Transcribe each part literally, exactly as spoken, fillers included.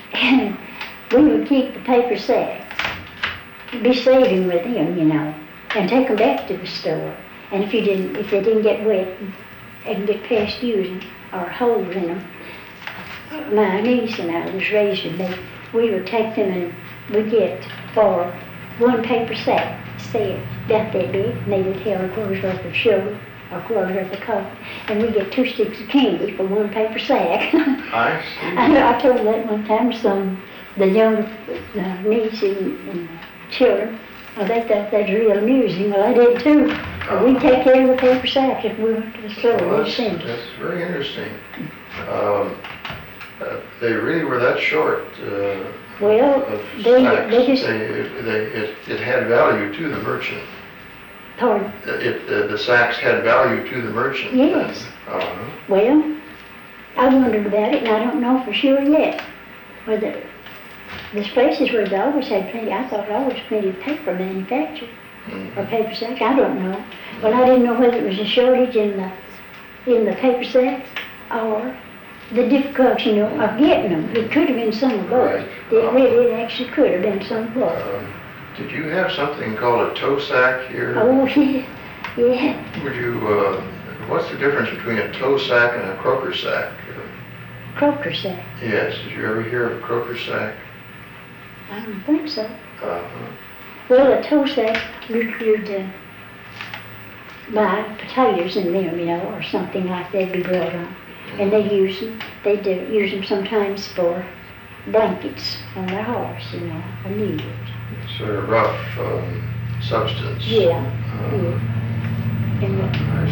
And we would keep the paper sacks, be saving with them, you know, and take them back to the store. And if you didn't, if they didn't get wet and get past using or holes in them, my niece and I was raised with me, we would take them and we'd get for one paper sack, say about that big, maybe it held a quarter's worth of sugar or a quarter's worth of coffee, and we'd get two sticks of candy for one paper sack. I see. I, I told that one time to some, the younger uh, niece and, and children, well, they thought that was real amusing. Well, I did too. But we'd take care of the paper sacks if we went to the store. Well, They'd that's, send us. that's very interesting. Um, uh, they really were that short. Uh, Well, of they- sacks. they just- They, they, it, it had value to the merchant. Pardon? It, uh, the sacks had value to the merchant. Yes. Uh-huh. Well, I wondered about it, and I don't know for sure yet whether there's places where they always had plenty. I thought always plenty of paper manufactured Mm-hmm. or paper sacks. I don't know. Well, I didn't know whether it was a shortage in the in the paper sacks or the difficulty, you know, of getting them. It could have been some of both. Right. It really, it actually could have been some of both. Um, did you have something called a toe sack here? Oh, yeah, yeah. Would you, uh, what's the difference between a toe sack and a croaker sack? Croaker sack. Yes, did you ever hear of a croaker sack? I don't think so. Uh-huh. Well, a toe sack, you could uh, buy potatoes in them, you know, or something like that, be brought on. And they use them, they do use them sometimes for blankets on their horse, you know, or mules. Sort of rough um, substance. Yeah, Uh, yeah. And uh, I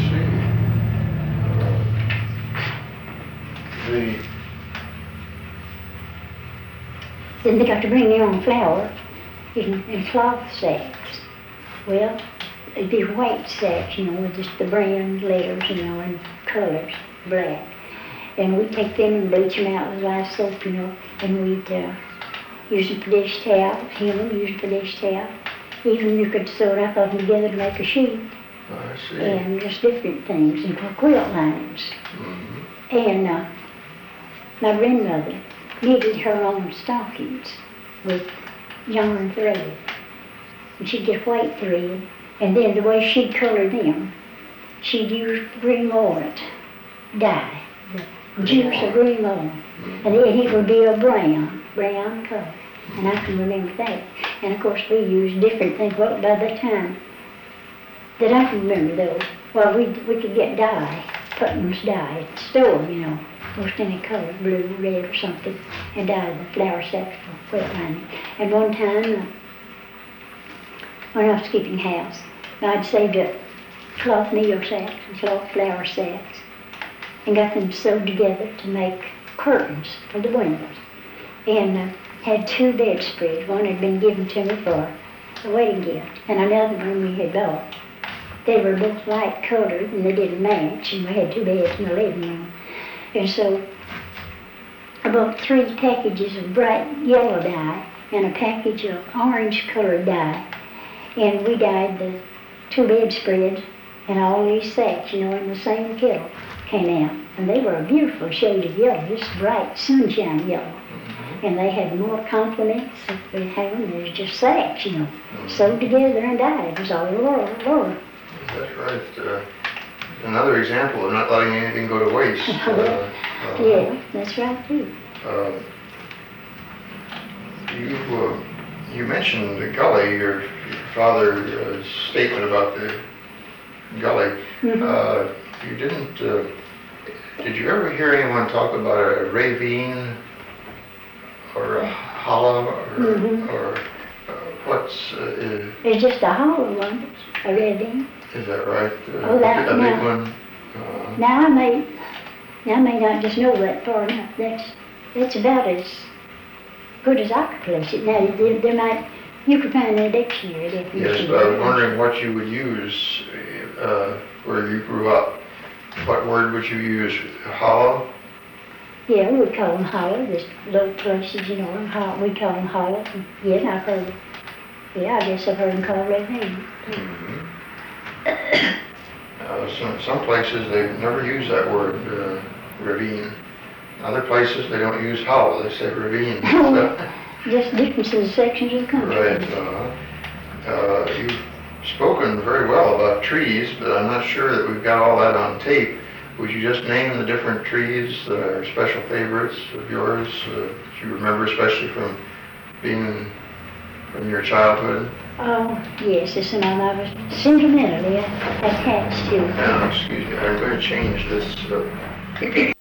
see. Uh, the then they got to bring their own flour in, in cloth sacks. Well, it'd be white sacks, you know, with just the brand letters, you know, and colors, black. And we'd take them and bleach them out with lye soap, you know, and we'd uh, use them for dish towels, hem them, use them for dish towels. Even you could sew enough of them together to make a sheet, I see. and just different things, and for quilt lines. Mm-hmm. And uh, my grandmother knitted her own stockings with yarn thread. And she'd get white thread, and then the way she'd color them, she'd use green walnut dye, the juice of green walnut, and it, it would be a brown, brown color. And I can remember that. And of course we used different things. Well, by the time that I can remember though, well, we we could get dye, Putnam's dye at the store, you know, most any color, blue, red, or something, and dye the flour sacks for quilt lining. And one time, uh, when I was keeping house, I'd saved up cloth meal sacks and cloth flour sacks and got them sewed together to make curtains for the windows. And uh, had two bedspreads. One had been given to me for a wedding gift, and another one we had bought. They were both light colored, and they didn't match, and we had two beds in the living room. And so I bought three packages of bright yellow dye and a package of orange colored dye. And we dyed the two bedspreads and all these sacks, you know, in the same kettle came out. And they were a beautiful shade of yellow, just bright sunshine yellow. And they had more compliments of the having than just sacks, you know, mm-hmm. sewed together and dyed. It was all over, over. That's right. Uh, another example of not letting anything go to waste. Uh, uh, yeah, that's right too. Uh, you uh, you mentioned the gully, your, your father's uh, statement about the gully. Mm-hmm. Uh, you didn't. Uh, did you ever hear anyone talk about a ravine? Or a hollow, or, mm-hmm. or uh, what's... Uh, it's just a hollow one, a ravine. Is that right? Uh, oh, that, a big now, one? Uh, now I may, now I may not just know that far enough. That's, that's about as good as I could place it. Now, there, there might, you could find a dictionary definition. yes, but I was wondering what you would use uh, where you grew up. What word would you use? Hollow? Yeah, we call them hollow, just low places, you know, and ho- we call them hollow. Yeah, I've heard, yeah, I guess I've heard them called ravine. Mm-hmm. uh, some, some places they never use that word, uh, ravine. Other places, they don't use hollow, they say ravine. Oh. So- Just different sections of the country. Right, uh, uh, you've spoken very well about trees, but I'm not sure that we've got all that on tape. Would you just name the different trees that are special favorites of yours, uh, that you remember especially from being, from your childhood? Oh, yes, it's the one I was sentimentally attached to. Now, excuse me, I'm going to change this, uh,